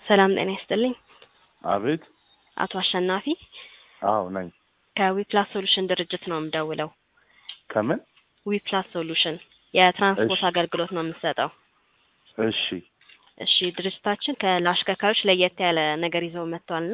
ሰላም ጤና ይስጥልኝ። አቤት። አቶ አሸናፊ አዎ ነኝ። ከዊፕላስ ሶሉሽን ድርጅት ነው የምደውለው። ከምን? ዊፕላስ ሶሉሽን የትራንስፖርት እሺ አገልግሎት ነው የምንሰጠው። እሺ እሺ ድርጅታችን ለአሽከርካሪዎች ለየት ያለ ነገር ይዘው መጥቷልና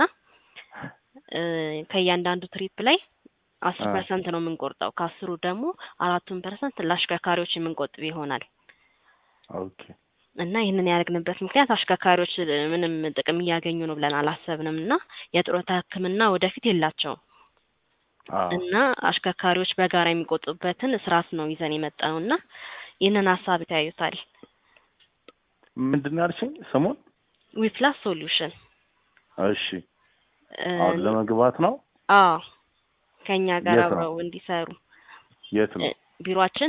ከእያንዳንዱ ትሪፕ ላይ 10% ነው የምንቆርጠው። ከአስሩ ደግሞ 4% ለአሽከርካሪዎች የምንቆጥብ ይሆናል። ኦኬ እና ይሄንን ያደረግንበት ምክንያት አሽከርካሪዎች ምንም ጥቅም እያገኙ ነው ብለን አላሰብንምና የጡረታ ሕክምና ወደፊት የላቸውም። እና አሽከርካሪዎች በጋራ የሚቆጥቡበትን ስርዓት ነው ይዘን የመጣውና ይሄንን ሐሳብ ታዩታል። ምንድነው ያልሽኝ ስሙን? ዊፕላስ ሶሉሽን። እሺ አሁን ለመግባት ነው? አዎ ከኛ ጋር የት ነው? አብረው እንዲሰሩ። የት ነው? ቢሮአችን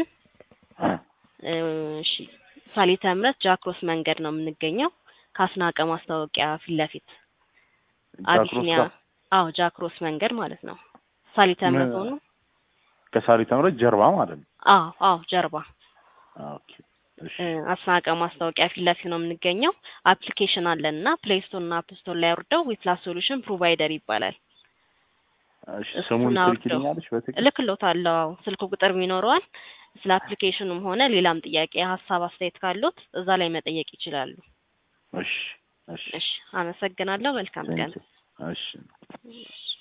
እሺ ሳሊተ ምሕረት ጃክሮስ መንገድ ነው የምንገኘው። ካስናቀ ማስታወቂያ ፊት ለፊት ጃክሮስ አቢሲኒያ። ጋር? አዎ ጃክሮስ መንገድ ማለት ነው። ሳሊተ ምሕረት ሆኖ ከሳሊተ ምሕረት ጀርባ ማለት ነው? አዎ ጀርባ። ኦኬ እሺ አስናቀ ማስታወቂያ ፊት ለፊት ነው የምንገኘው። አፕሊኬሽን አለንና ፕሌይ ስቶር እና አፕ ስቶር ላይ አውርደው ዊፕላስ ሶሉሽን ፕሮቫይደር ይባላል። እሺ ስሙን ትልኪልኛለሽ በትክክል? እልክልዎታለሁ። ስልክ ቁጥር ይኖረዋል። ስለ አፕሊኬሽኑም ሆነ ሌላም ጥያቄ ሐሳብ አስተያየት ካሉት እዛ ላይ መጠየቅ ይችላሉ። እሺ እሺ እሺ አመሰግናለሁ። መልካም ቀን። እሺ